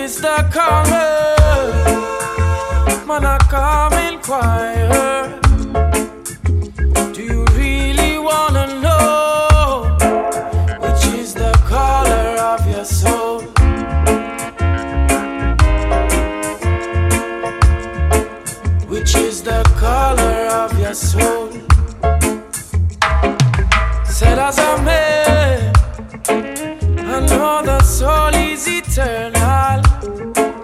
is the color? Man, I come inquire. Do you really wanna know which is the color of your soul? Which is the color of your soul? Said as a man, I know the soul is eternal.